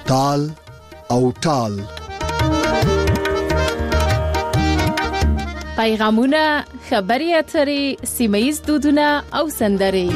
تال او ټال. پیغامونه، خبري اترې، سیمه‌ییز دودونه او سندرې.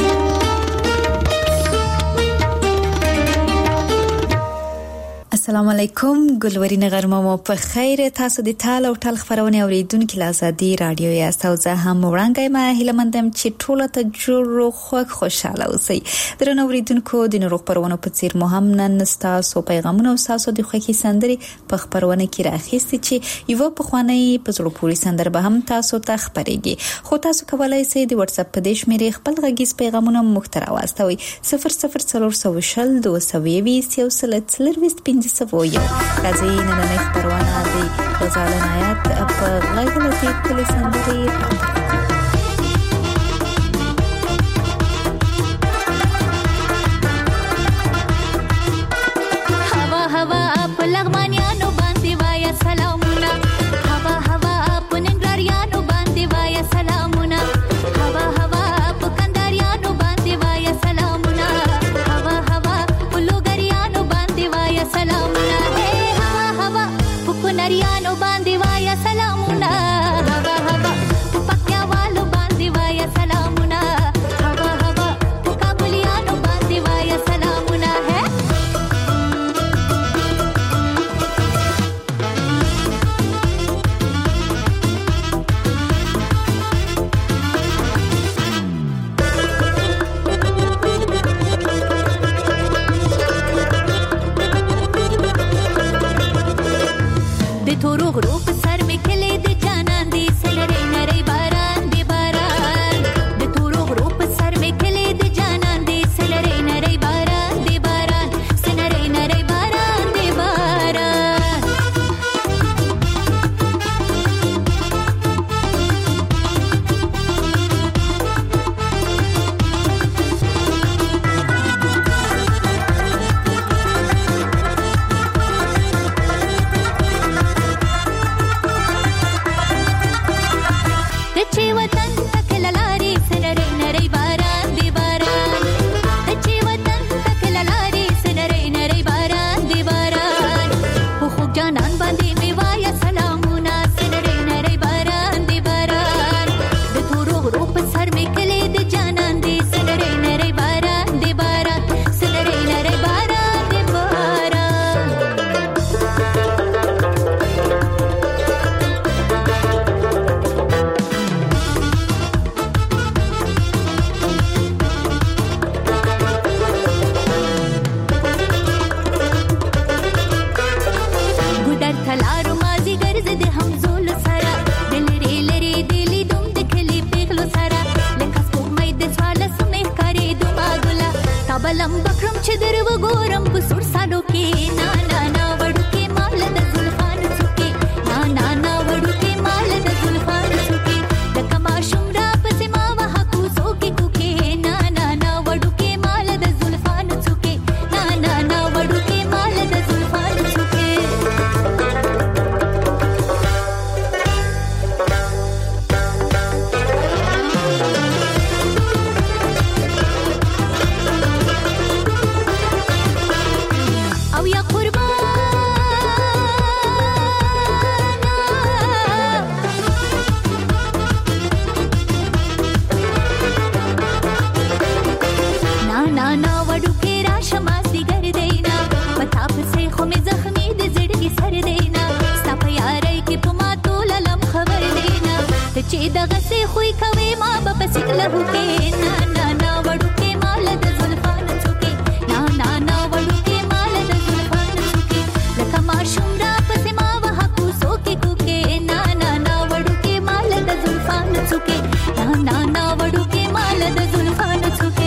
السلام علیکم، ګلورین غرمه مو په خیر. تاسو د تال او ټال خبرونه اوریدونکو له آزادي رادیو یاست او زه هم وړاندې ما هیله مندم چې ټول ته جوړ او خوشاله اوسئ. درنو اوریدونکو، د نورو خبرونو په څیر مو هم نن تاسو پیغامونه او تاسو د خوښي سندري په خبرونه کې راخېستي چې یو په خوانی په زړه پوری سندر به هم تاسو ته خبرېږي. خو تاسو کولای شئ د واتس اپ په دیش مې خپل غږیز پیغامونه مخترا واستوي 00420 220 سوویو. راځي نن نه خبرونه دي غزالن آیات په غږ له کلی سندري. هوا هوا په لغمانیانو باندې وایا سلامونه، هوا هوا په ننګریانو باندې وایا سلامونه، هوا هوا په کنداریانو باندې وایا سلامونه، هوا هوا په لوګریانو باندې وایا سلامونه، هوا هوا په کونریانو باندې وایا سلامونه، هوا هوا په پکتیاوالو باندې وایا سلامونه، هوا هوا په کابلیانو باندې وایا سلامونه. تورو غرو په سر مې کلی د جانان دی سلری نری باران دی باران، د تورو غرو په سر مې کلی د جانان دی سلری نری باران دی باران، سلری نری باران دی باران. چې وطن تکل لاري سنري نري باران دی باران، چې وطن تکل لاري سنري نري باران دی باران، خو جانان باندې می وایا سلامونه سنري نري باران دی باران، د تورو غرو په سر می کلی د جانان دی سنري نري باران دی باران، سنري نري باران دی باران. تلارو مازی ګرځ د همزول سره دلری لری دلی دوم د کلی پیغلو سره لکه سپوږمۍ د سوال سمې کاری دوما ګلا تابلم بکرم چې درو ګورم په سور سالو کې نا نا نا وړو کې مال د زلفان څوکي نا نا نا وړو کې مال د زلفان څوکي د کما شمرا پسې ما وه کو څوکي کوکي نا نا نا وړو کې مال د زلفان څوکي نا نا نا وړو کې مال د زلفان څوکي. او یا قربان نا نا نا وډو کې راشه ماسي ګرځینا پتا پسې خو مې زخمي د زړګي سر دینا ستا په یارۍ کې په ما ټول لم خبر دینا ته چې دغه سه خوې کوي ما به پسې کله کې نا نا نا وډو کې مال د زلفان څوکي نا نا نا وډو کې مال د زلفان څوکي لکه ما شمرا پسې ما وه کو څوکي کوکي نا نا نا وډو کې مال د زلفان څوکي نا نا نا وډو کې مال د زلفان څوکي.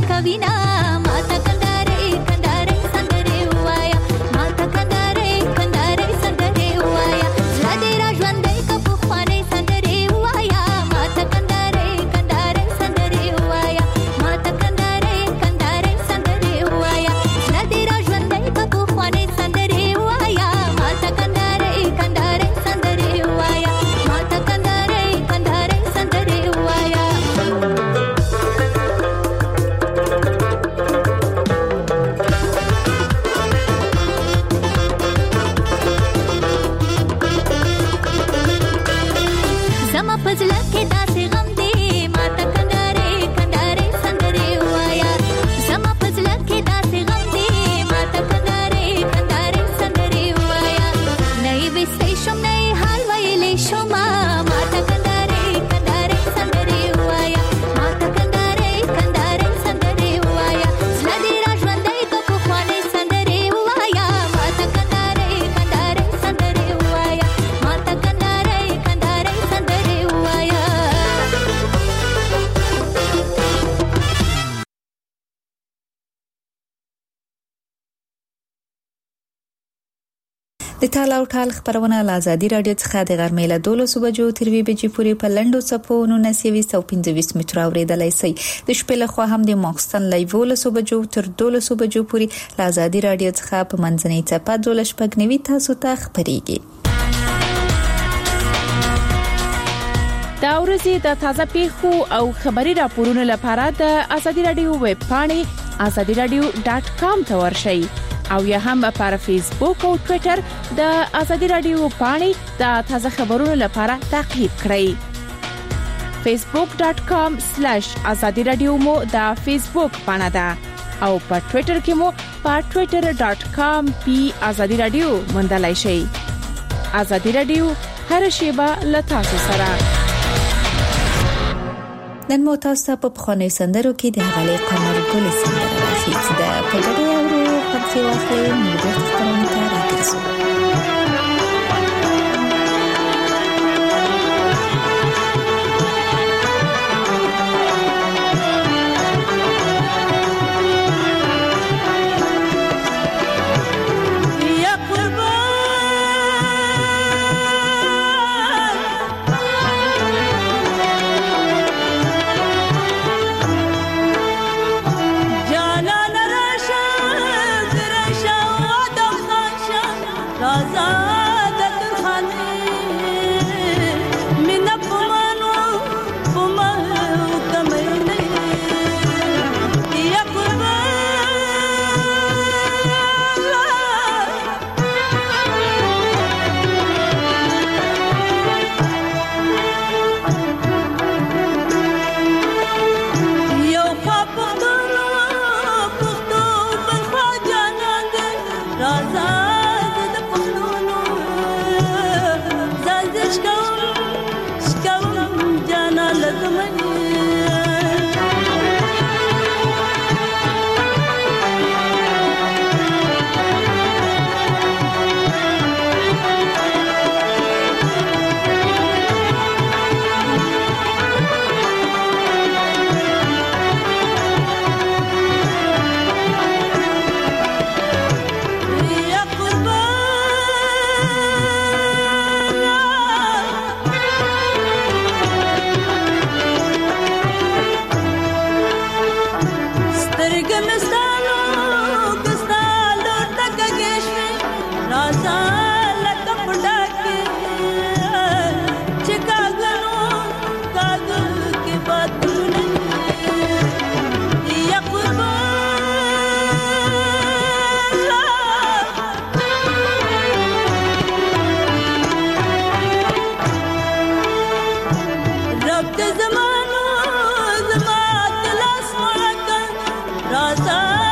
کوینا ماته کندارې کندارې سندرې وایا ماته کندارې کندارې سندرې وایا زړه دې را ژوندۍ که پخوانۍ سندرې وایا ماته کندارې کندارې سندرې وایا ماته کندارې کندارې سندرې وایا زړه دې را ژوندۍ که پخوانۍ سندرې وایا ماته کندارې کندارې سندرې وایا ماته کندارې کندارې سندرې وایا زما پزړه کې داسې غم دی ماته کندارې کندارې سندرې وایا زما پزړه کې داسې غم دی ماته کندارې کندارې سندرې وایا نه یې وستې شم نه یې حال ویلې شم ماته کندارې کندارې سندرې وایا ماته کندارې کندارې سندرې وایا زړه دې را ژوندۍ که پخوانۍ سندرې وایا ماته کندارې کندارې سندرې وایا ماته کندارې کندارې سندرې وایا د تال او ټال خبرونه له ازادي رادیو څخه د غرمې له 12 بجو تر 2 بجې پورې په لنډو څپو 1925 متر اوریدلای شئ د شپې له خوا هم د ماخستن لایو له 12 بجو تر 12 بجو پورې له ازادي رادیو څخه په منځنۍ څپه 12 تاسو ته خبريږي دا ورځې د تازه پیښو او خبري راپورونو لپاره د ازادي رادیو ویب پاڼې azadiradio.com ته ورشئ او یا هم په فیسبوک او ټوئیټر د ازادي رادیو پاڼې د تازه خبرونو لپاره تعقیب کړئ. facebook.com/azadiradio مو د فیسبوک پاڼه ده او په ټوئیټر کې مو په twitter.com/azadiradio موندلای شئ. ازادي رادیو هر شیبه له تاسو سره. نن مو تاسو په خانه سندرو کې د غالي قمر ګل سندره راځي چې د پګړې او پکې واخلې موږ د خبرونو ته راځو. زما تلاس مرکه رازا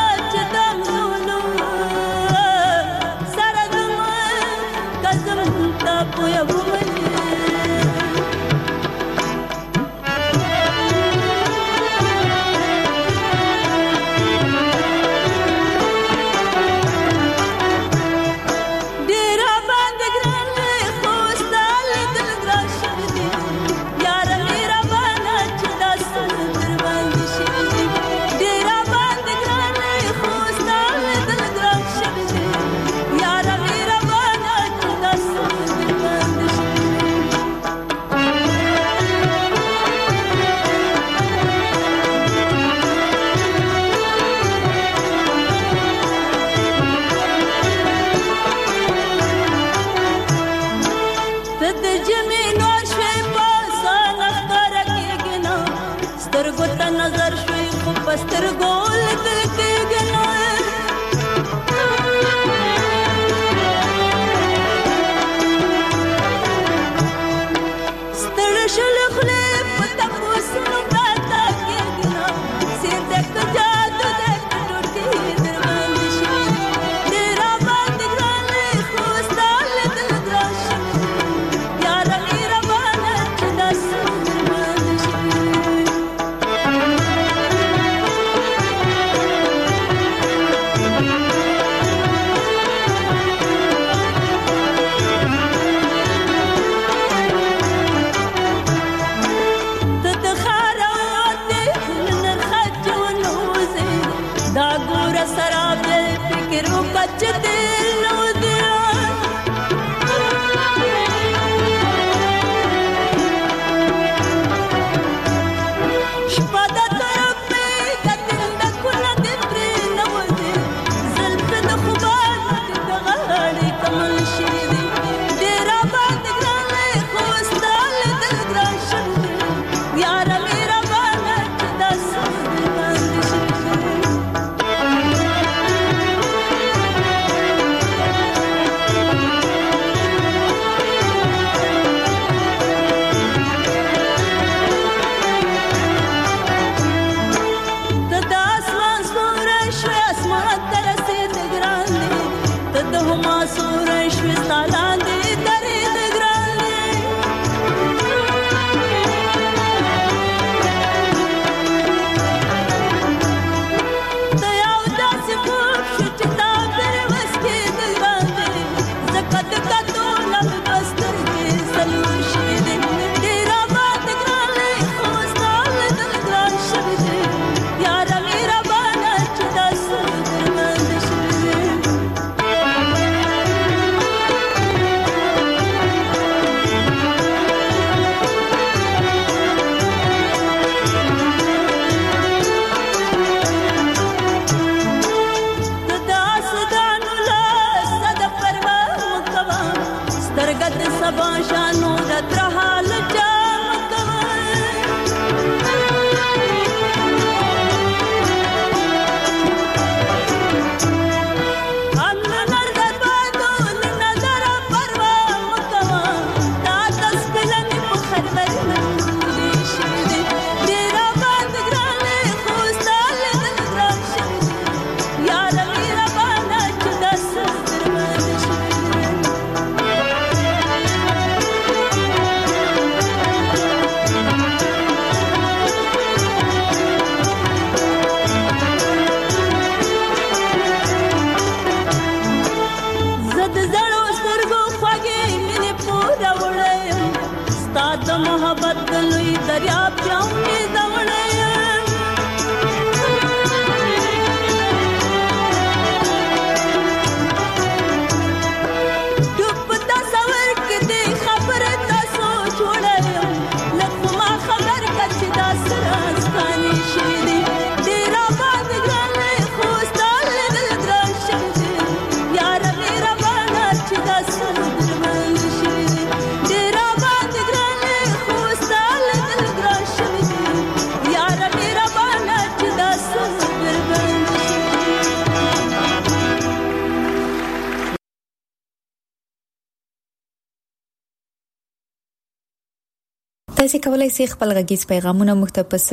تاسو کولای شئ خپل غږیز پیغامونه موږ ته په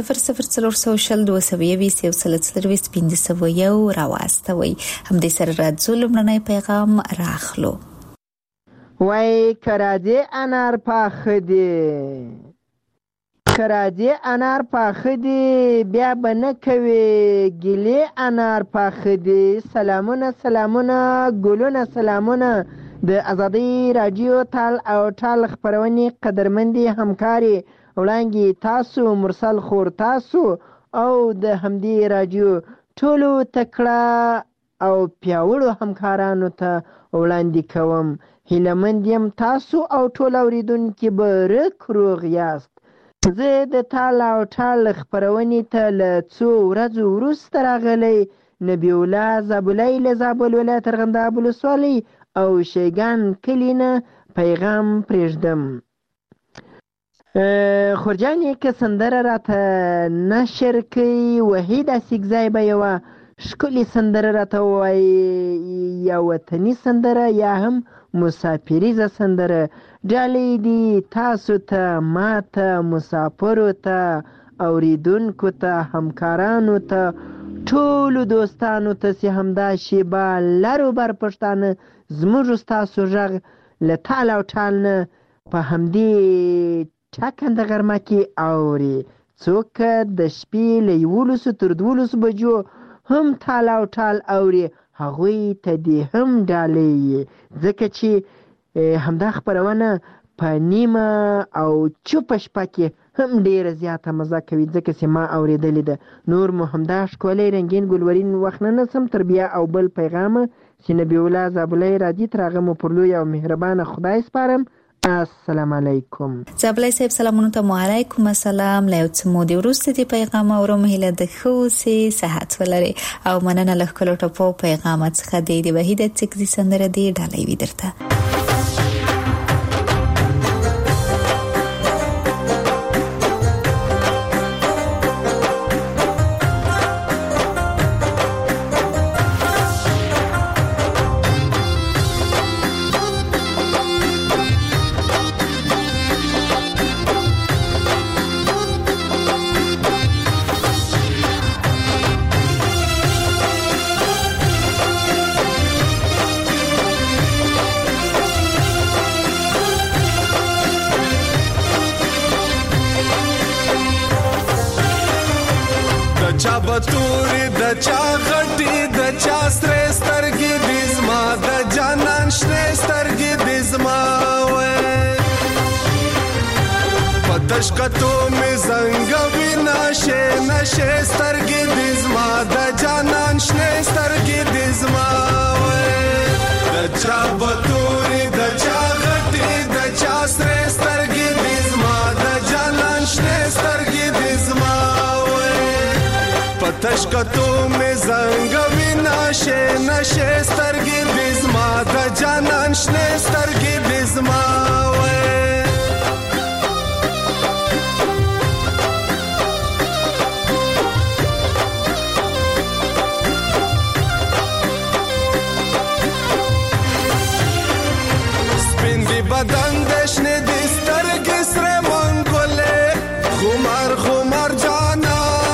00422 راواستوي. هم دې سره راځو لمړنی پیغام راخلو. وای کراځي انار پاخه دي، کراځي انار پاخه دي، بیا بنه کوي ګلې انار پاخه دي. سلامونه سلامونه ګلونه سلامونه د ازادي رادیو تال او ټال خبرونې قدرمندي همکاري وړاندې تاسو مرسل خور تاسو او د همدې رادیو ټولو تکړه او پیاوړو همکارانو ته وړاندې کوم. هیلهمند یم تاسو او ټول اوریدونکي به روغ یاست. زه د تال او ټال خبرونې ته له څو ورځو وروسته راغلی نبی الله زابلی له زابل ولایت ارغنداب ولسوالۍ او شیګان کلی نه پیغام پرېږدم. خورجانې که سندره راته نشر کوي وحید اسیګزی به یوه ښکلې سندره راته ووایي یا وطني سندره یا هم مسافریزه سندره. ډالۍ دي تاسو ته ما ته مسافرو ته اوریدونکو ته همکارانو ته ټولو دوستانو ته چې همدا شیبه لرو بر پښتانه زموږ ستاسو غږ له تال او ټال نه په همدې ټاکنده غرمه کې اوري. څوک د شپې له 11 تر 12 بجو هم تال او ټال اوري هغوی ته دې هم ډالۍ ځکه چې همدا خپرونه په نیمه او چوپه شپه کې هم ډیره زیاته مزه کوي ځکه چې ما اورېدلې ده. نور مو همدا ښکلی رنګین ګلورین وخت نه نسم تر بیا او بل پیغامه چې نبی الله زابلی راځي تر هغه مو پر لوی او مهربانه خدای سپارم. السلام علیکم. زابلی صاحب سلامونو ته مو علیکم السلام. له یو څه مودې وروسته دې پیغام اورم هیله د ښه اوسې صحت ولرې او مننه له ښکلو ټپو پیغامه څخه د وحید اسیګزی سندره دې ډالۍ وي درته. چا بطوری د چا غټي د چا سره سترګې د زما د جانان شنه سترګې د زما وې پتش کتو می زنګوي نشه نشه سترګې د زما د جانان شنه سترګې د زما وې د چا بطوری د چا غټي د چا سره سترګې د زما د جانان شنه سترګې د زما پتش کتو می زنګوي نشه نشه سترګې د زما د جانان شنه سترګې د زما وې سپین دی بدن د شنه د سترګې سره منګولې خمار خمار جانا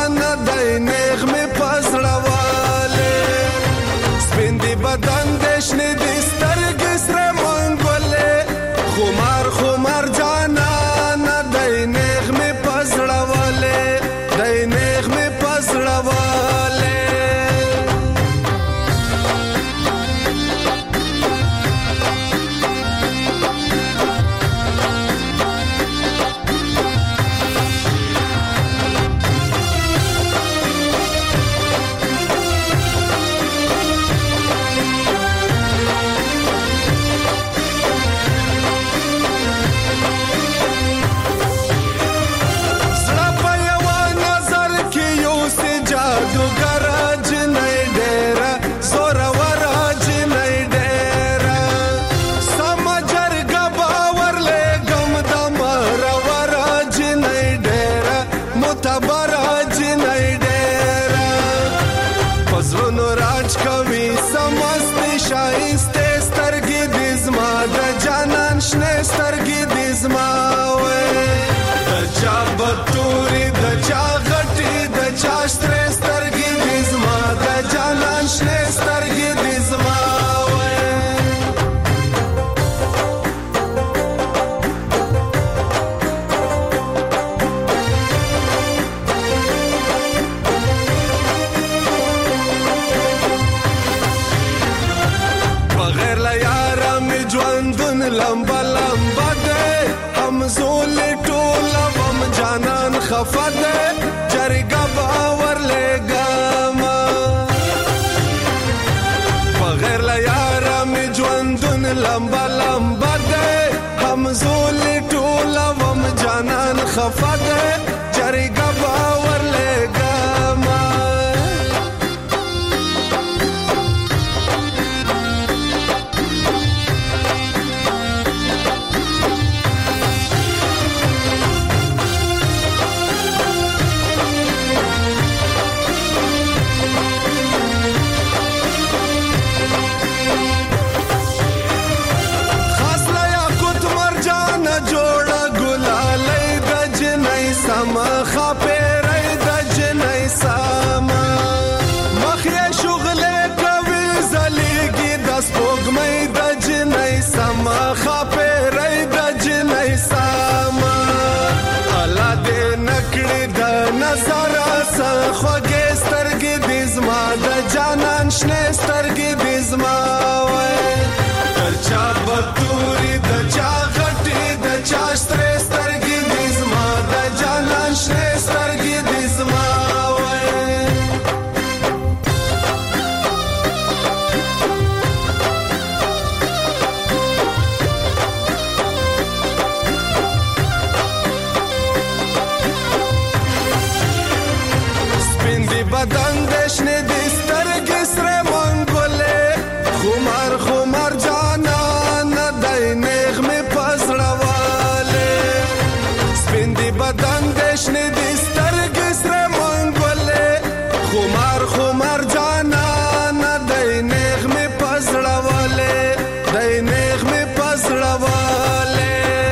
بدن دشنه د سترګې سره منګولې خمار خمار جانا نه دای نغمه پزړواله دای نغمه پزړواله لمبا لمبا دے ہم زول ٹولا وم جانان خفا دے جرگا باور لے گاما بغیر لیارا می جواندن لمبا لمبا دے ہم زول ٹولا وم جانان خفا دے جرگا باور لے گاما شنه دې سترګې سره منګولې خمار خمار جانان دای نغمه پزړواله سپین دی بدن دې شنه دې سترګې سره منګولې خمار خمار جانان دای نغمه پزړواله دای نغمه پزړواله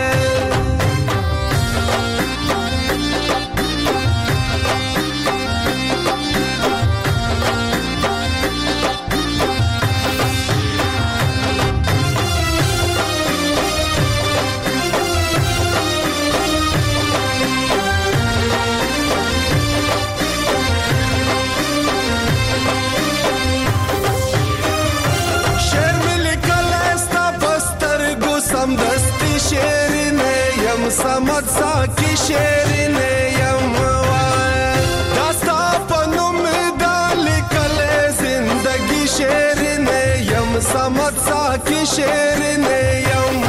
سمت ساکی شیرینه یم داستا پنوم دالی کل زندگی شیرینه یم سمت ساکی شیرینه یم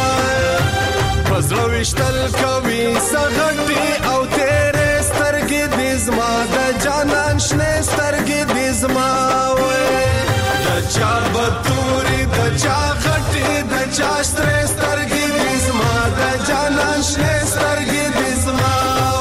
پزلوشتل کوي سغټي او تیرې سترګې دې زما د جانان شنه سترګې دې زما د چا بتوري د چا غټي د چا سترې سترګې دې زما د جانان شنه سترګې دې زما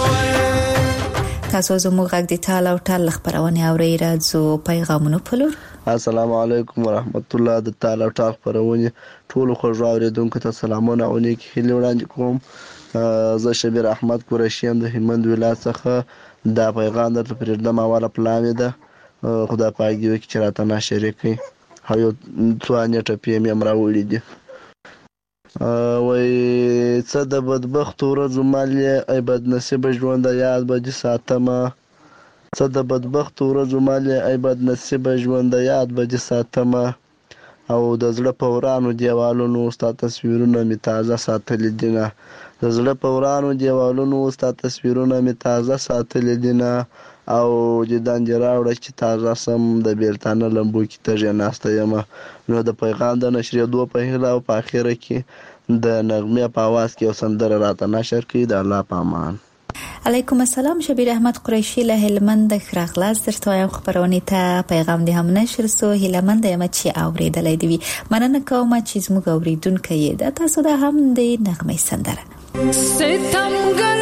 تاسو زموږ غږ د ټال او ټال خبرونه اورئ راځو پیغامونه پلور السلام علیکم ورحمت الله د ټال او ټال خبرونه ټول خوږ اوریدونکو ته سلامونه او نیک هیله وړاندې کوم زه شبیر احمد قریشی هم د هلمند ولایت څخه دا پیغام درته پرېږدم اوله پلان ده خدای پاک دې وکړي چې راته نشر کړي او یو څو نیټه پی ام راوړي دي وای څه د بدبخت ورځو مالې ای بد نصیب ژوند یاد به دې ساتمه څه د بدبخت ورځو مالې ای بد نصیب ژوند یاد به دې ساتمه او د زړه په ورانو دیوالونو ستا تصویرونه می تازه ساتلي دینه د زړه په ورانو دیوالونو ستا تصویرونه می تازه ساتلي دینه او د دانجې راوړه چې تازه سم د بیلتانه لمبو کې تږې ناسته یم نو د پیغام د نشرېدو په هیله او په اخره کې د نغمې په اواز کې یو سندره راته نشر کړي د الله په امان علیکم السلام شبیر احمد قریشی له هلمند خراغلاس درته وایم خبرونه ته پیغام دې هم نشر سو هلمند یم چې اوریدلې دی مننه کوم چې زموږ اوریدونکو یې د تاسو د هم د نغمې سندره ستمګر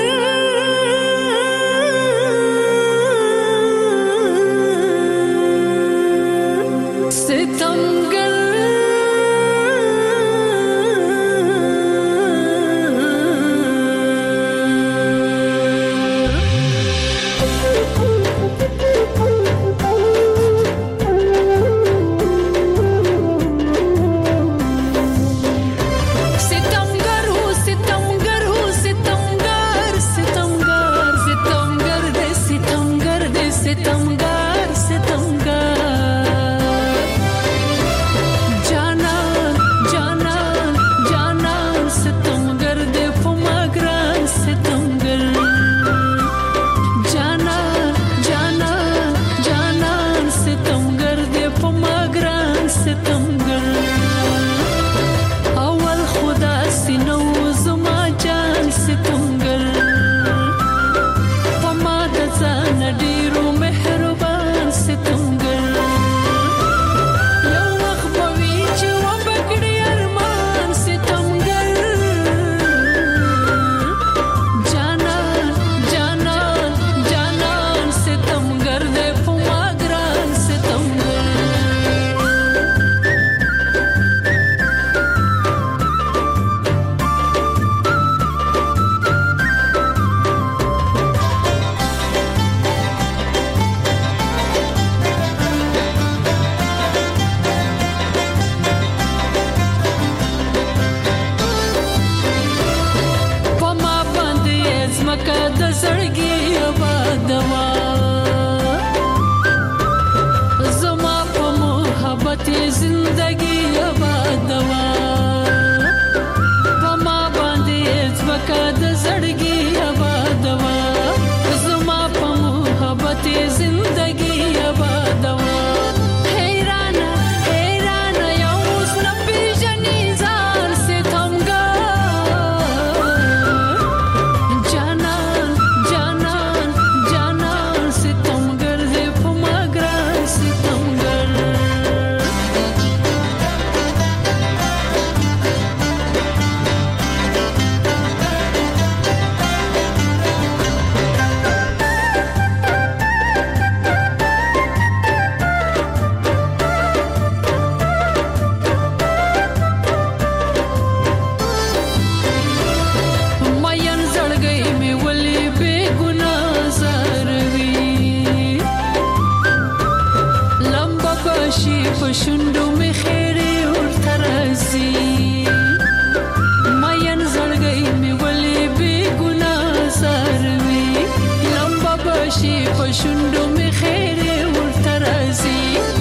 ستمګر پښوندو می خیره ورته راځي ماین زړګي می ولې بے ګناه سروي لمبا بشي پښوندو می خیره ورته راځي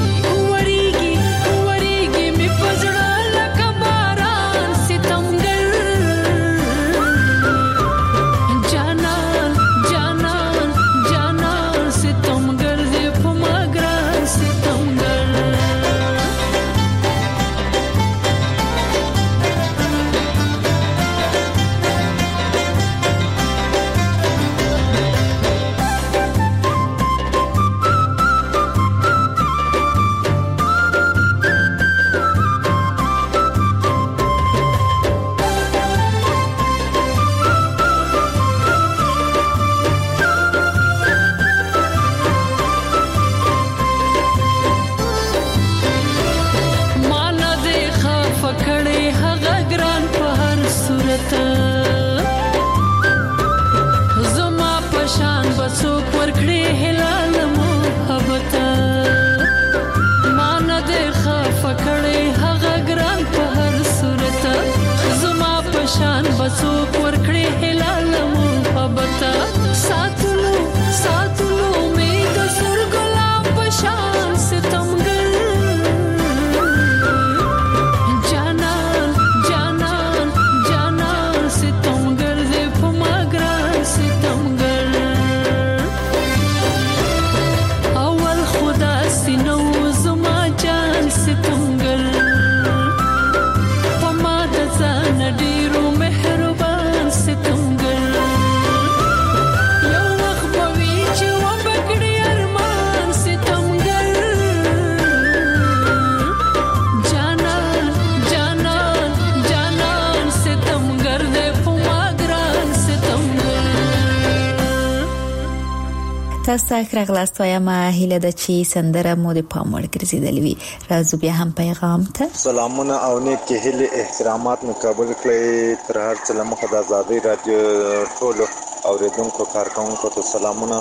تاسو راغلاست وایم هیله د چی سندره مو د پاموړ ګرځیدلې وی راځو بیا هم پیغام ته سلامونه او نیک هیله احترامات مقابل کړئ تر هر څه لمخه د آزادۍ رادیو ټولو اوریدونکو کارکونکو ته سلامونه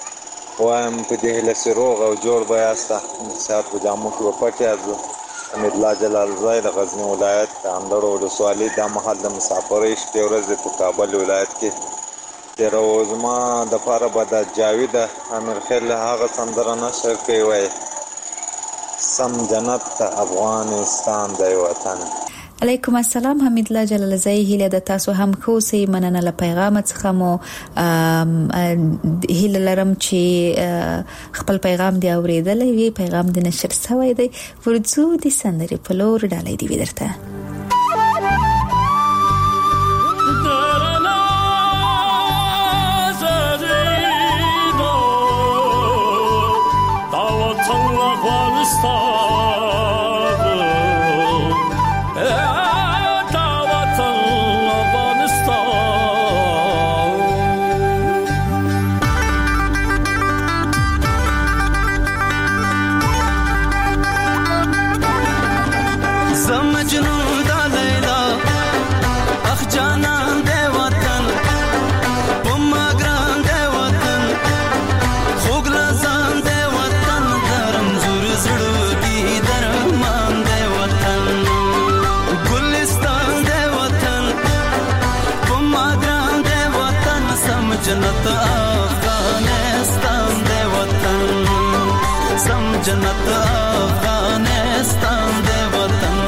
وایم په دې هیله چې روغ او جوړ به یاست صحت په جامو کې وپټ یاست امید الله جلال زای د غزنی ولایت د اندړو ولسوالۍ د محل د مسافرۍ شپې ورځې په کابل ولایت کې تیره وزما د پاره به د جاوید امیر خیل هغه سندره نشر کوي وای سم جنت افغانستان دی وطن علیکم السلام حمید الله جلال زای هیله د تاسو هم کوسي مننه له پیغام څخه مو هیله لرم چې خپل پیغام دی اوریدلې وی پیغام د نشر شوی دی ورځو د سندرې په لور ډالې دی ودرته جنت افغانستان دی وطن سم جنت افغانستان دی وطن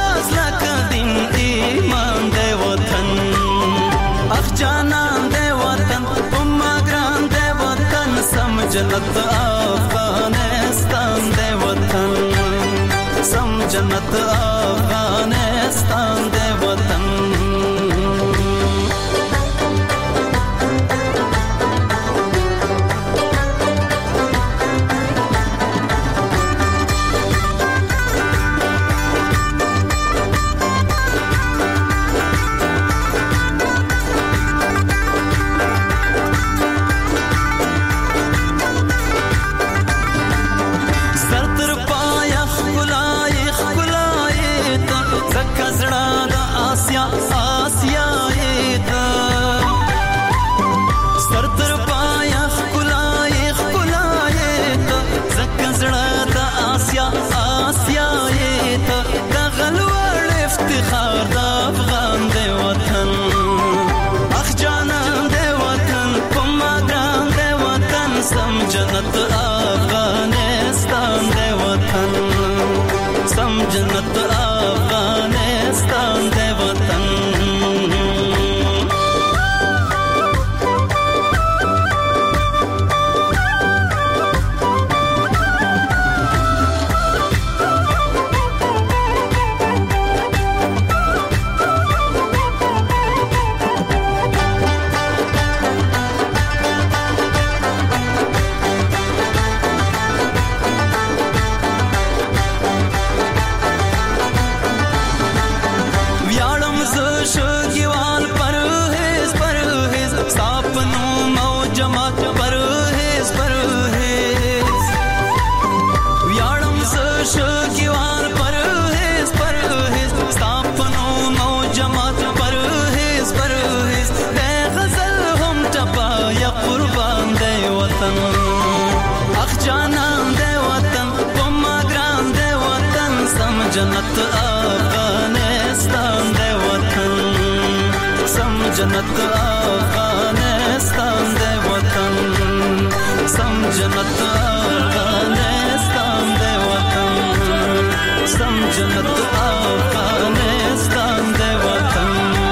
جانان دی جنت افغانستان دی وطن سم جنت افغانستان دی وطن جنت افغانستان دی وطن سم جنت افغانستان دی وطن جنت افغانستان دی وطن سم جنت افغانستان دی وطن سم جنت افغانستان دی وطن سم جنت افغانستان دی وطن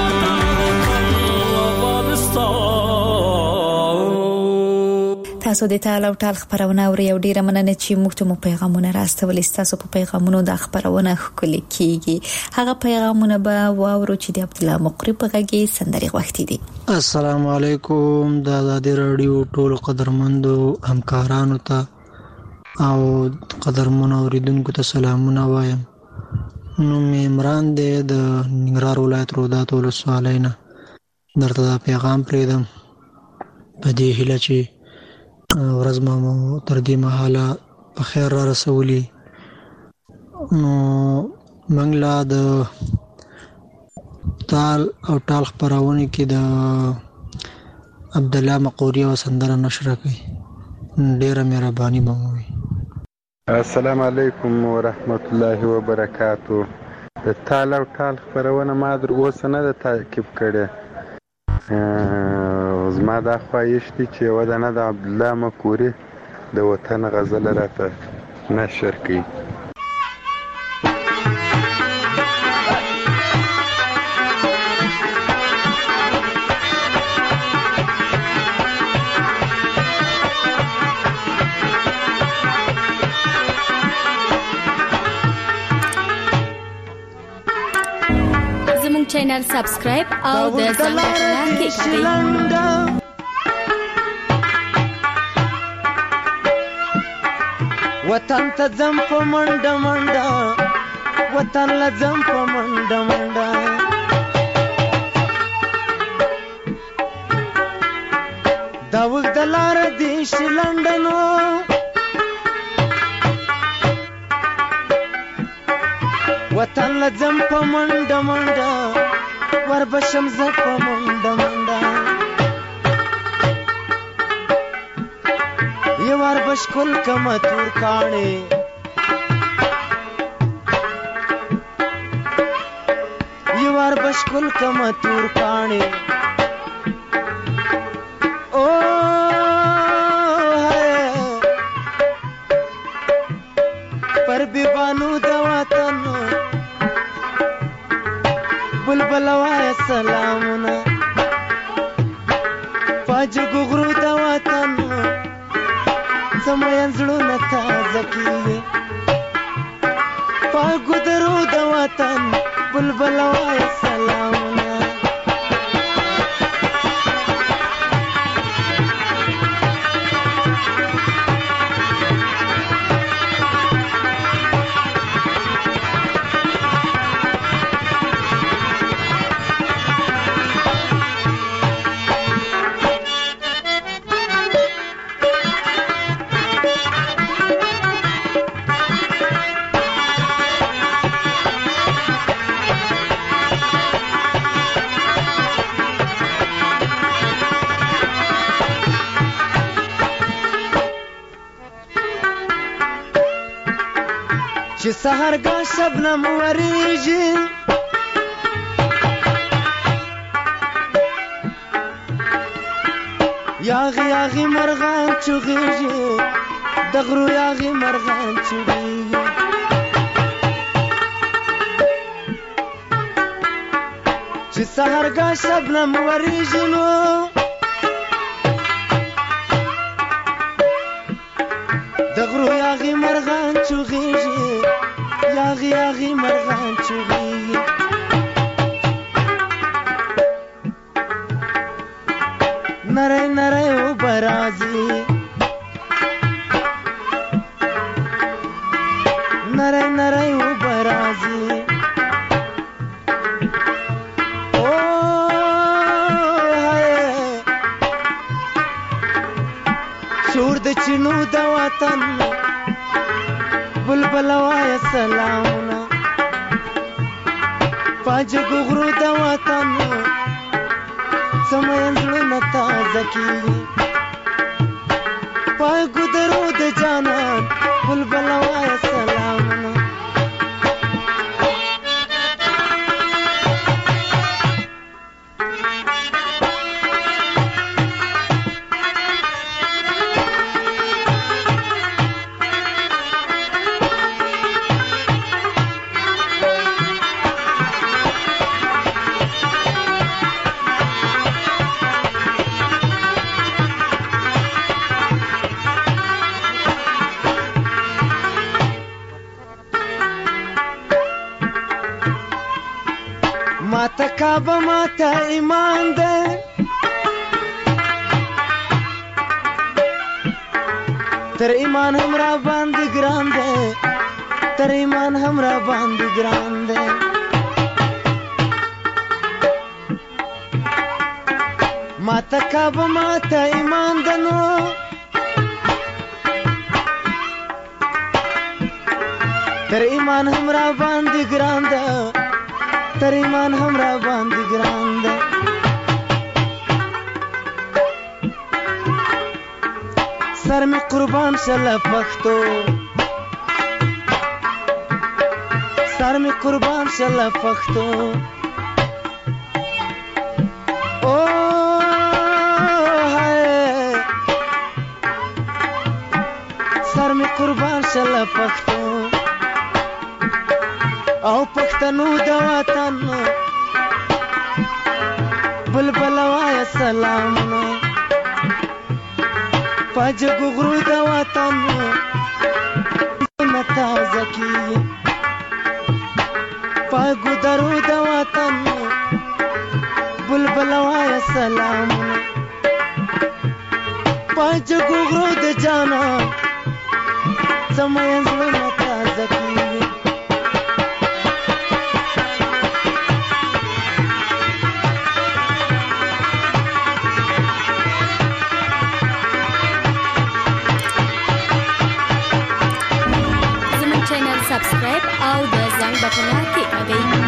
تاسو د تعال او ټال خبرونه اوري او ډیره مننه چې موږ ته مو پیغامونه راستولې تاسو په پیغامونو د خبرونه خولي کیږي هغه پیغامونه به واورو چې د عبد الله مقری په غږی سندري وختي دي السلام علیکم د آزادی رادیو ټول قدرمندو همکارانو ته او قدرمنو اوریدونکو ته سلامونه وایم نو عمران دی د ننګرهار ولایت رودات ولسوالینا درته پیغام پریدم په دې هیله چې ورځ مو تر دې مهاله په خیر را رسولي نو منګلا د تال او ټال خبرونه کې د عبد الله مقری او سندره نشر کوي ډیره مهرباني بموي السلام علیکم ورحمت الله وبرکاتو د تال او ټال خبرونه ما در اوس نه د تعقیب کړي زما دا خواهش دی چې یوه دانه د عبدالله مقری د وطن غزل راته نشر کړي زموږ چینل سبسکرایب او د زنګ کې کړئ وطن ته ځم په منډه منډه وطن له ځم په منډه منډه دا اوږده لاره دې شي لنډه نو وطن له ځم په منډه منډه وربشم زه په منډه منډه یوار بشکل کما تور کاڼې یوار بشکل کما تور کاڼې او پر بیبانو د وطن بلبل وای سلامونه پاج ګغرو د وطن سمین زړونه تازه کیږي پاکو درو د وطن بلبل وای سلامونه چې سحرګاه شبنم وریږي یاغي یاغي مرغان چغیږي د غرو یاغي مرغان چغیږي چې سحرګاه شبنم وریږي نو د غرو یاغي مرغان چغیږي یاغي یاغي مرغان چغیږي نری نری و برازي نری نری و برازي او شور د چینو د وطن بلبل وای سلامونه پاجګو غرو د وطن سمین زړونه تازه کیږي پاکو درو د جانان بلبل وای سلامونه ماته کعبه ماته ایمان ده تر ایمان هم را باندې ګران ده تر ایمان هم را باندې ګران ده ماته کعبه ماته ایمان ده نو تر ایمان هم را باندې ګران ده تر ایمان هم را باندې ګران ده سر می قربان شله پښتو سر می قربان شله پښتو او هاي سر می قربان شله پښتو او پښتنو د وطن بلبل وای سلامونه پاجګو غرو د وطن نه تازه کیږي پاګو درو د وطن بلبل وای سلامونه پاجګو غرو د جانا سمین زړونه تازه کیږي سبسکرایب او د زنګ بټن کلیک کړئ.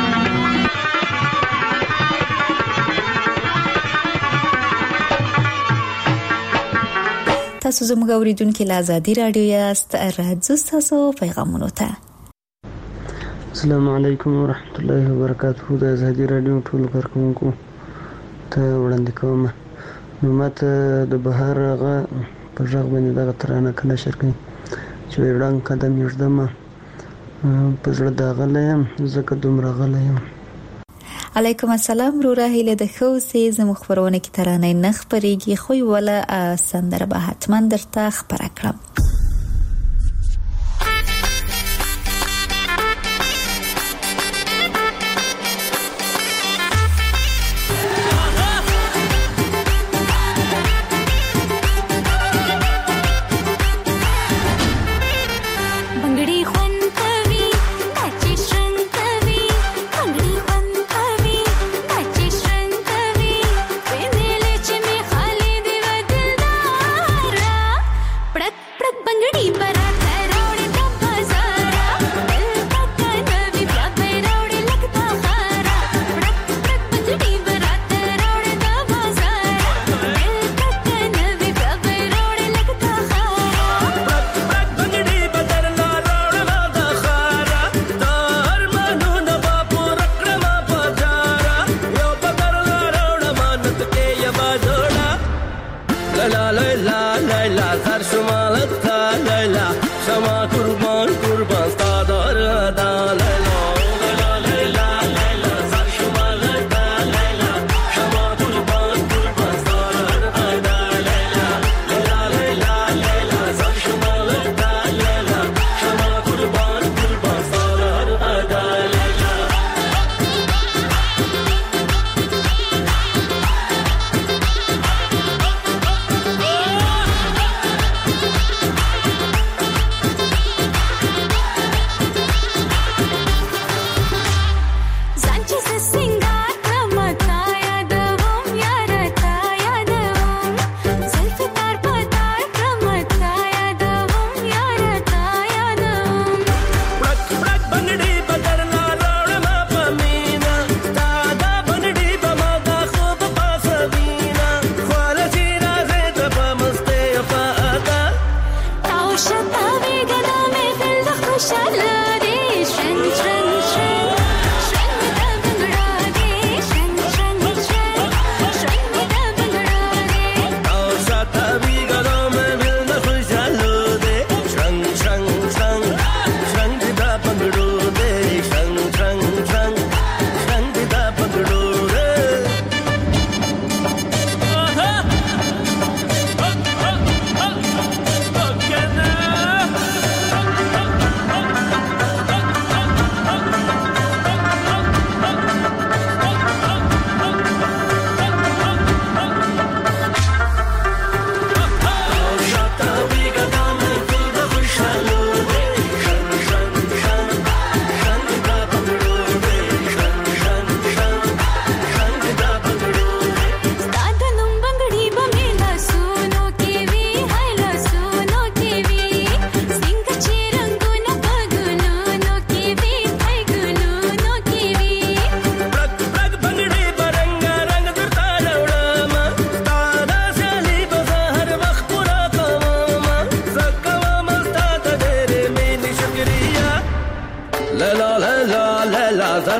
تاسو زموږ اوریدونکو له ازادي رادیو یاست. راځو تاسو پیغامونو ته. السلام علیکم ورحمت الله وبرکاته. د ازادي رادیو ټول کارکونکو ته وړاندې کوم نو ماته د بهار هغه په ځای باندې دا ترانه کنه شرکې چې وړاندې قدم یوځدم په زړه دا غلیم زکه دومره غلیم. علیکم السلام روره هیله د خو سي زموږ خبرونه کی ترانه نه خبريږي خو ولا سندره به حتما درته خبره کړم.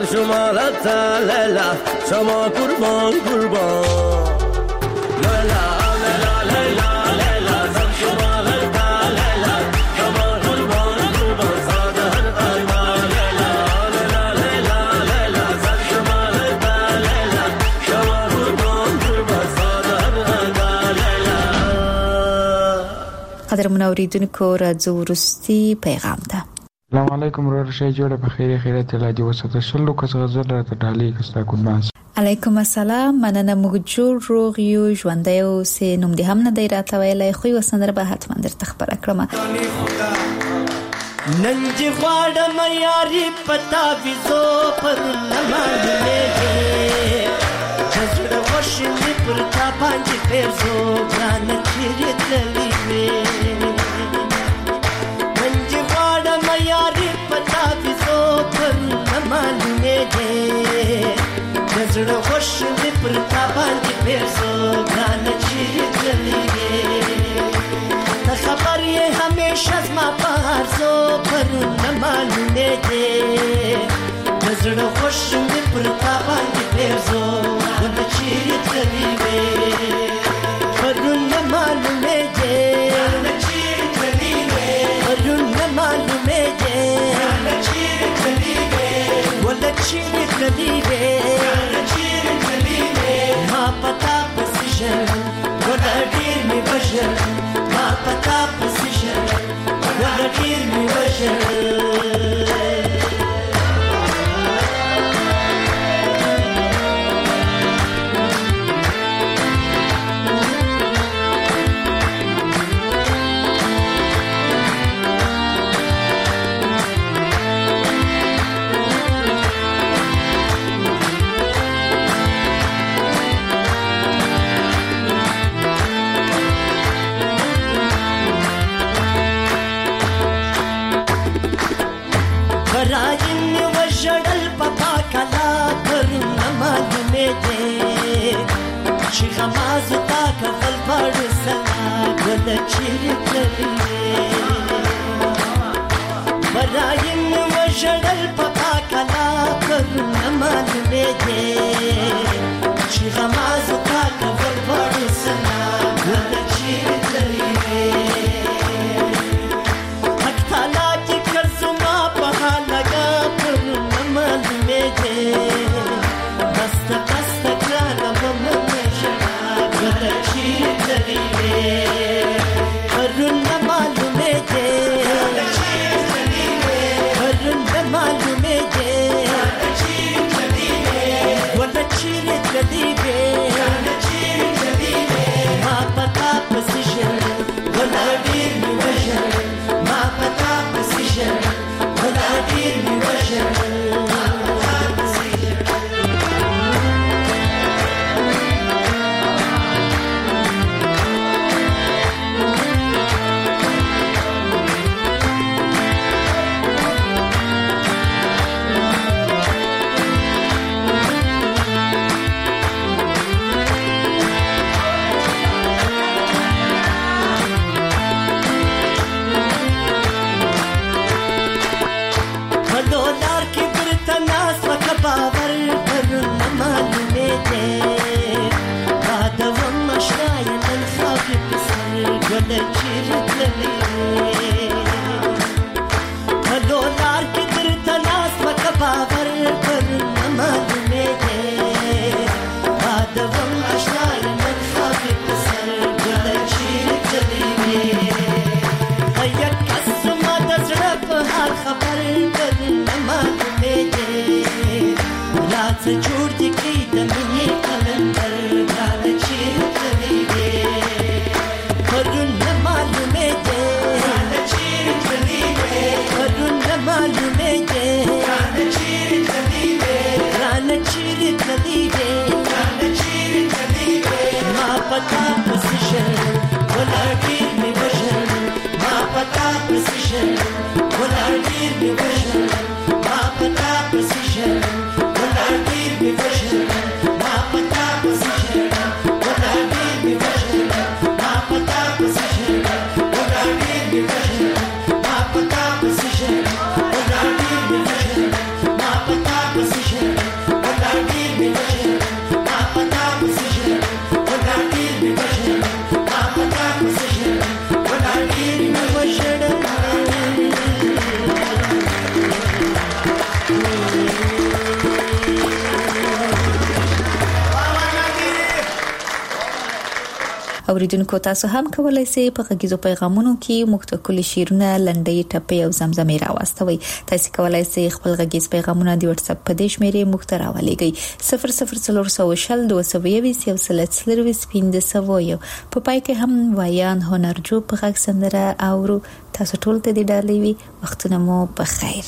سر شما لتا لیلا شما قربان قربان لیلا لیلا لیلا لیلا سر شما لتا لیلا شما قربان قربان ساده هر قلبا لیلا لیلا لیلا لیلا سر شما لتا لیلا شما قربان قربان ساده هر قلبا لیلا. قدرمن اوریدونکو راځو وروستي پیغام ته. السلام علیکم ورور شي جوړه په خیر خیرت الله دی وسته شلو کس غزل را ته ډالۍ کستا قربان. علیکم السلام مننه موږ جوړ روغ یو ژوندۍ اوسې نوم دې هم نه دی راته ویلی خو یو سندره به حتما درته خبره کړم. نن دې غواړم یاري پتا ویزو پر لمانځلې جزړه وشلې پر تا باندې پېرزو ګران چیرې تللې وې نن دې غواړم یاري پتا ویزو پر لمانځلې جزړه وشلې پر تا باندې پېرزو ګران چیرې تللې وې خبر یہ ہمیشہ زما پارزو پر نہ معلومے دے نظر خوش میں پرتا باندې پیرزو ون چیر تلی وے پر نہ معلومے دے چیر تلی وے پر نہ معلومے دے چیر تلی وے ون چیر تلی وے چیر تلی وے ما پتا پسجن ولا دیر می بشر ما پتا پسیشن ولا دیر می بشر غماز تا کفل پړ سلا ګل چیر کړي برایم وشړل پتا کلا پر نمال می دې چې غماز تا کفل پړ سلا ګل چیر کړي اکتالا چې کرزما په لگا پر نمال می دې بست بست کړه مم چیر تلی وے ورن معلومے دے چیر تلی وے ورن معلومے دے چیر تلی وے ون چیر تلی وے چیر تلی وے ما پتا پسیشن ولا دیر می وشن ما پتا پسیشن ولا دیر می وشن جوړ دي کې د مینې کلندر ګران چیر تلی وې پرون نه معلومې دې ګران چیر تلی وې پرون نه معلومې دې ګران چیر تلی وې ګران چیر تلی وې ګران چیر تلی وې ما پتا پسیشن ولا دیر می وشن ما پتا پسیشن ولا دیر می وشن ما پتا پسیشن be vision, ma pata position, what I need be vision, ma pata position, what I need be vision, ma pata position, what I need be vision, ma pata position. اوریدونکو تاسو هم کولای شئ په غږیزو پیغامونو کې مختکل شیرونه لنډۍ ټپې او زمزمې راوستوي. تاسو کولای شئ خپل غږیز پیغامونه د واتس اپ په دې شمیرې مخترا ولېږئ 004022 په پای کې هم وایان هنرجو په غږ سندره او تاسو ټول ته د ډالۍ وي. وختونه مو په خیر.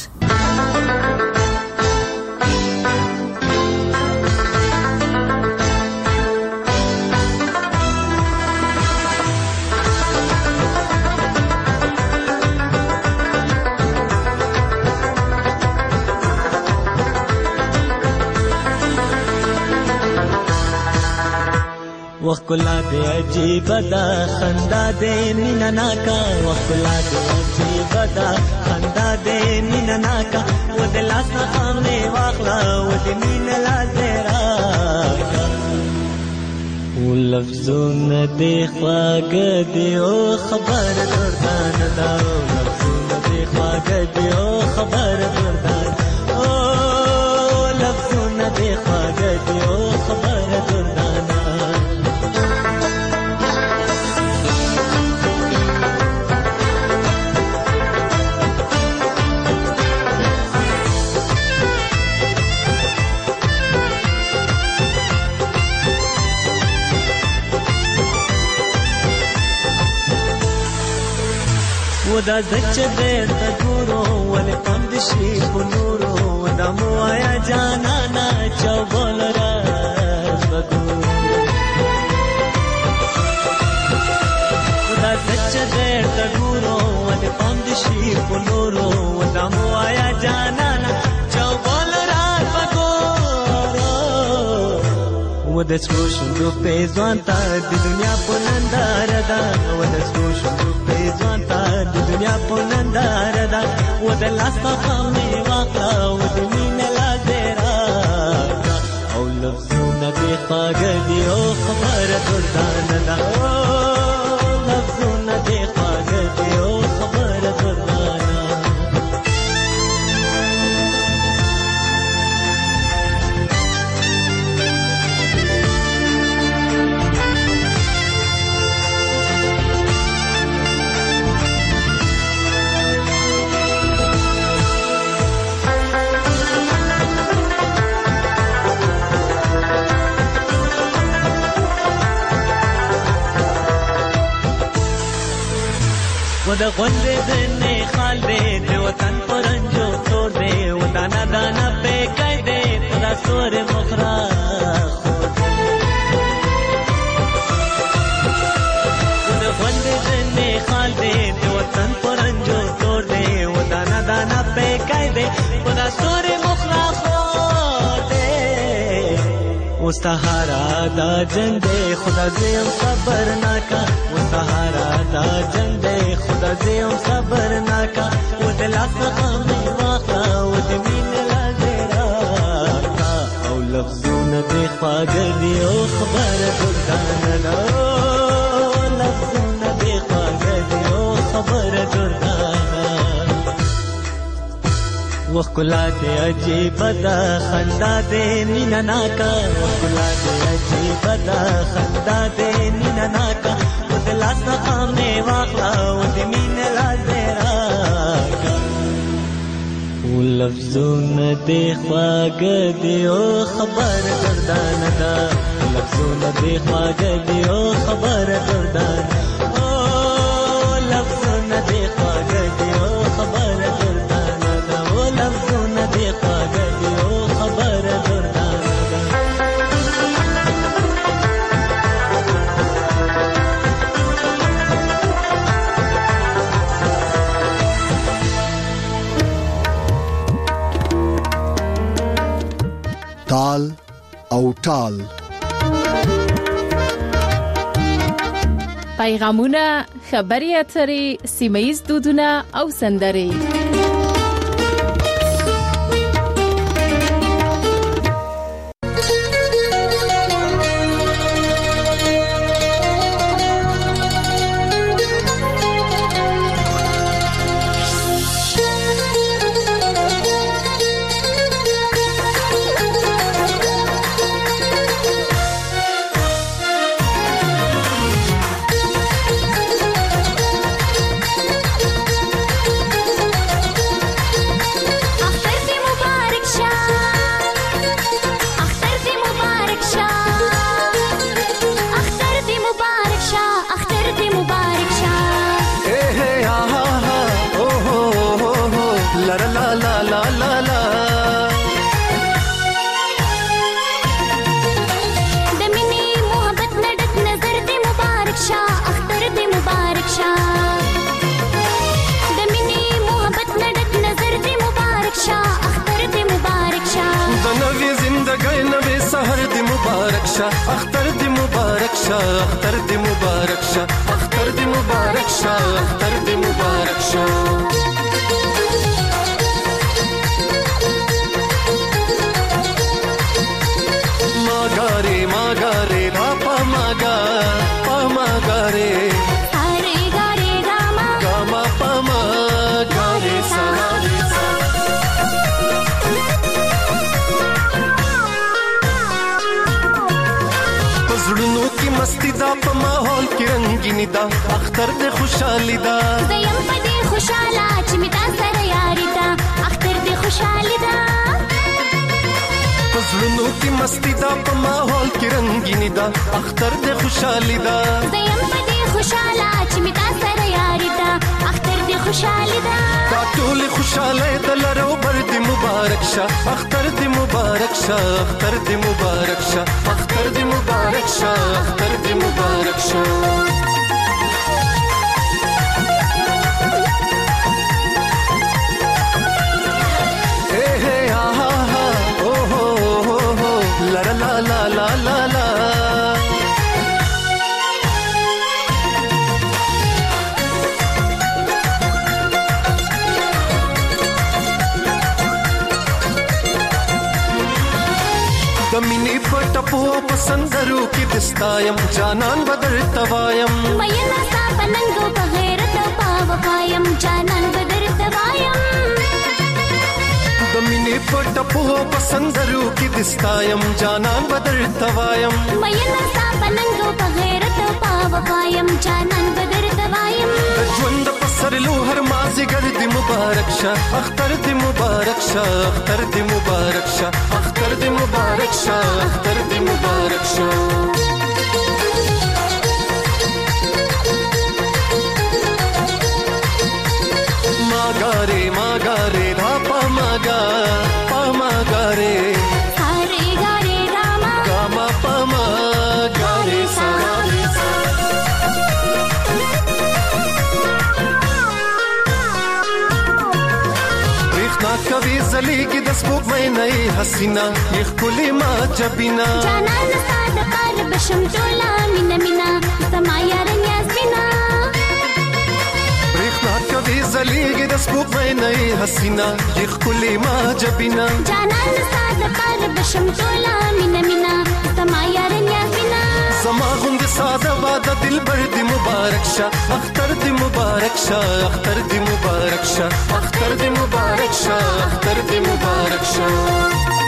وخلا دې عجیب دا خندا دې مینا ناکا وخلا دې عجیب دا خندا دې مینا ناکا و دې لاس خامې واخلا و دې مینا لازرا و لفظونه دې خواږه دې او خبر دردان دا لفظونه دې خواږه دې او خبر دردان او لفظونه دې خواږه دې او خبر دردان ودا زچ دې تګورو ولې پند شي بنورو ودا مو آیا جانا نا چوبل را بګو ودا زچ دې تګورو ولې پند شي بنورو ودا مو آیا جانا نا چوبل را بګو ودا څوشو په ځوان ته د دنیا په نندار دا ودا څوشو په ځوان ته د دنیا په نندار دا ودا لاس خامې واخلا ودا مینه لازرا او لفظونه دې خواږه دي او خبر دردان دا لفظونه دې خواږه دي او خبر دردان ودا غونډې دنه خال دې د وطن پرنجو تور دې ودانا دانا په کای دې خدا سور مخرا ودا غونډې دنه خال دې د وطن پرنجو تور دې ودانا دانا په کای دې خدا سور مخرا خو دې مستحارا دا جنگ دې خدا زم صبر ناکا مستحارا دا جنگ خدا زیم صبر ناکا و دلاس خامې واخلا و د مینې لازرا او لفظونه دې خواږه دي او خبر دردان دا لفظونه دې خواږه دي او خبر دردان وخلا دې عجیب دا خندا دې مینا ناکا وخلا دې عجیب دا خندا دې مینا ناکا لاس خامې واخلا و د مینې لازرا و لفظونه دې خواږه دي او خبر دردان دا لفظونه دې خواږه دي او خبر دردان او لفظونه دې خواږه دي او خبر دردان دا او لفظونه دې خواږه دي او خبر دردان تال او ټال پیغامونه خبري اترې سیمایي دودونه او سندرې شه اختر دې مبارک شه اختر دې مبارک شه اختر دې مبارک شه اختر دې مبارک شه ماګاره ماګاره را پماګا پماګاره اره ګاره ګاما ګاما پماګاره سلامي زړونو کې مستی دا په ماحول کې رنگینی دا اختر دې خوشحالي دا زیم په دې خوشاله چې می تا سره یاري دا اختر دې خوشحالي دا زړونو کې مستی دا په ماحول کې رنگینی دا اختر دې خوشحالي دا زیم په دې خوشاله چې می تا سره یاري دا اختر دې خوشحالي دا دا ټول خوشاله د لرو بر دې مبارک شه اختر دې مبارک شه اختر دې مبارک شه اختر دې مبارک شه اختر دې مبارک شه اے ہے آہا ہا او ہو لا لا لا لا لا لا دمینی پټپو پسندرو کې دستایم جانان بدر توایم مېنا سا پننګو په غیرت او پاوقایم جانان بدر توایم دمینی پټپو پسندرو کې دستایم جانان بدر توایم مېنا سا پننګو په غیرت او پاوقایم جانان بدر توایم ژوند په سر لو هر مازیګر دې مبارک شه اختر دې مبارک شه اختر دې مبارک شه اختر دې مبارک شه اختر دې مبارک شه ماګاره ماګاره را پماګا پماګاره اره ګاره ګاما ګاما پماګاره سلامي کوي زلیګي د سپوږمۍ نه حسینا یخ کلی ما جبینا جانان ساده پار بشم ټولا مینا مینا سما یار نیاز مینا برېښنا کوي زلیګي د سپوږمۍ نه حسینا یخ کلی ما جبینا جانان ساده پار بشم ټولا مینا مینا سما یار نیاز مینا سما غوند ساده واده دل بر دې مبارک شه اختر دې مبارک شه اختر دې مبارک شه اختر دې مبارک شه اختر دې مبارک شه